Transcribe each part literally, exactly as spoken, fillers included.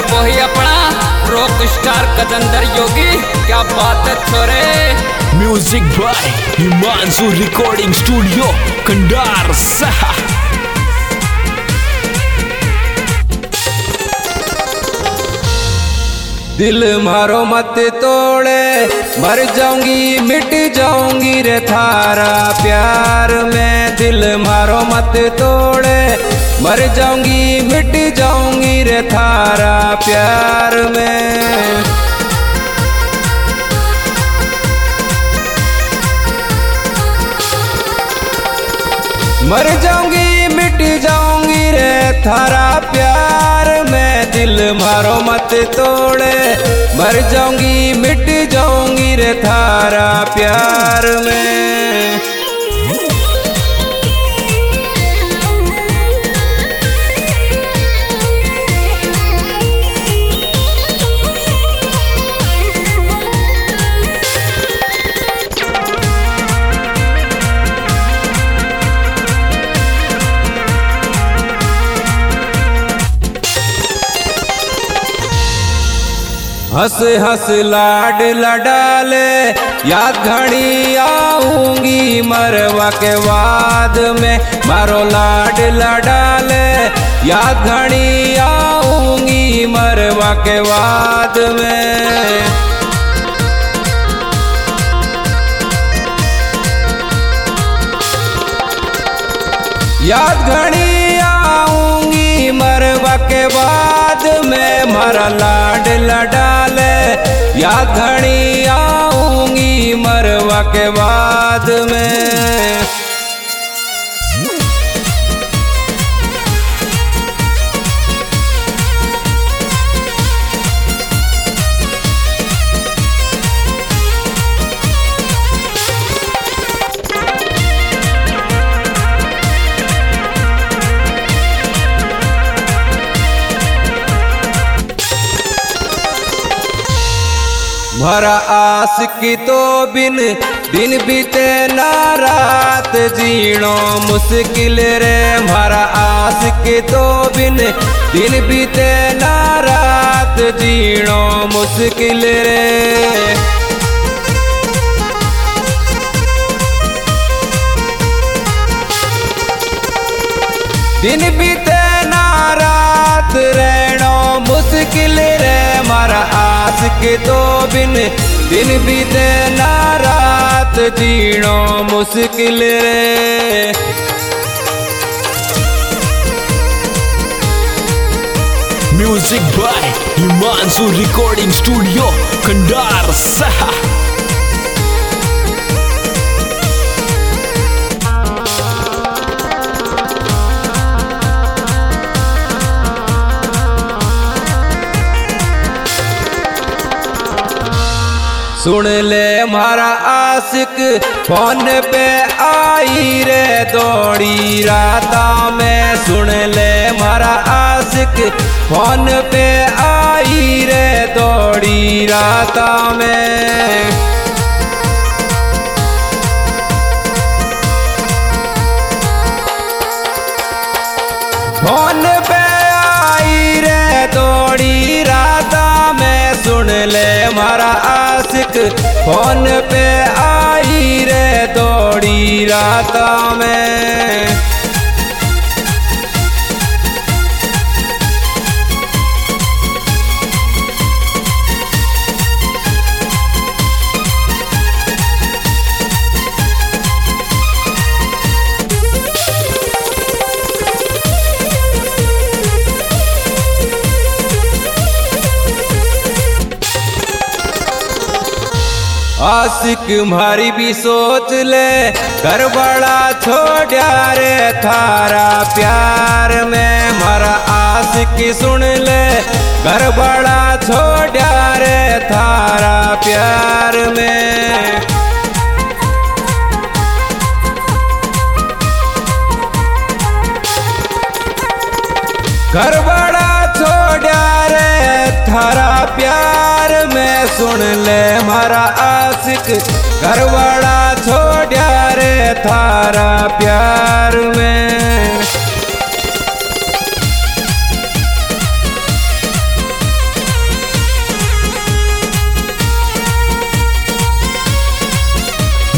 वही अपना rock star Gajendra Yogi. क्या बात है छोरे। Music by Himanshu recording studio Kandar सहा। दिल मारो मत तोड़े, मर जाऊंगी मिट जाऊंगी रे थारा प्यार में। दिल मारो मत तोड़े, मर जाऊंगी मिट जाऊंगी रे थारा प्यार में। मर जाऊंगी मिट जाऊंगी रे थारा प्यार में। दिल मारो मत तोड़े, मर जाऊंगी मिट जाऊंगी रे थारा प्यार में। हंस हंस लाड लडाले, याद घड़ी आऊंगी मरवा के बाद में। मारो लाड लडाले, याद घड़ी आऊंगी मरवा के बाद में। याद घड़ी आऊंगी मरवा के बाद में। मारा लाड लडाले, याद घड़ी आऊंगी मरवा के बाद में। भरा आस की तो बिन दिन बीते ना रात जीणो मुश्किल रे। भरा आस की तो बिन दिन बीते ना रात जीणो मुश्किल रे। दिन बीते ना रात रहनो मुश्किल रे। मारा आस के तो बिन दिन बीते ना रात जीणो मुश्किल रे। Music by Himanshu recording studio Kandar सहा। सुन ले मारा आशिक फोन पे आई रे दौड़ी राता में। सुन ले मारा आशिक फोन पे आई रे दौड़ी राता में। फोन पे आई रे दौड़ी राता में। सुन ले मारा आशिक फोन पे आई रे दौड़ी राता में। आशिक मारी भी सोच ले, घर बड़ा छोड़ा रे थारा प्यार में। मारा आशिक सुन ले, घर बड़ा छोड़ा रे थारा प्यार में। घर बड़ा छोड़ा रे थारा प्यार में। सुन ले मारा आशिक घर बड़ा छोड़ा रे थारा प्यार में।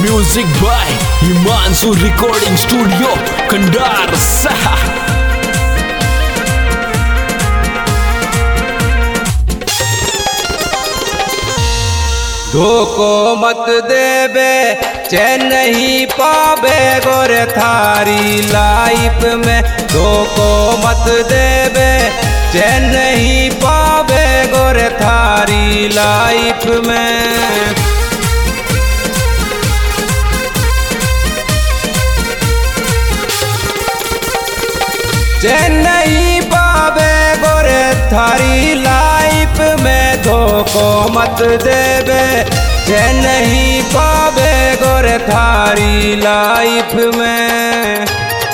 Music by Himansu Recording Studio, Kandar. धोखो मत देबे चैन नहीं पाबे गोरे थारी लाइफ में। धोखो मत देबे चैन नहीं पाबे गोरे थारी लाइफ में। चैन नहीं पाबे गोरे थारी लाइफ में। धोखो मत देबे चैन नहीं पाबे गोरे थारी लाइफ में।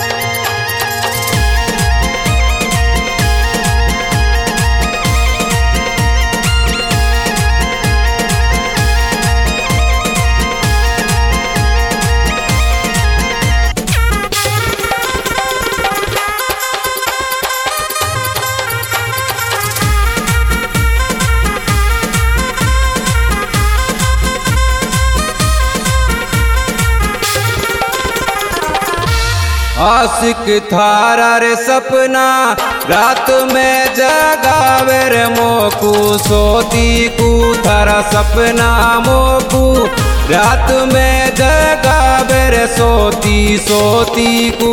आशिक थारा रे सपना रात में जगावे रे मोकू। सोती कू थारा सपना मोकू रात में जगावे रे सोती सोती कू।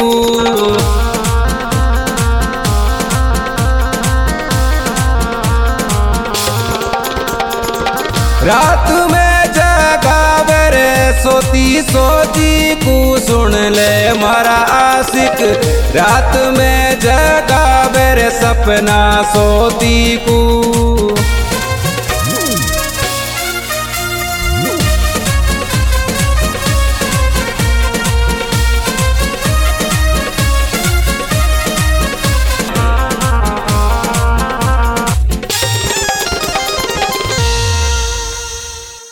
रात में जगावे रे सोती सोती कू। सुन ले मारा आशिक रात में जगावे रे सपना सोती कू।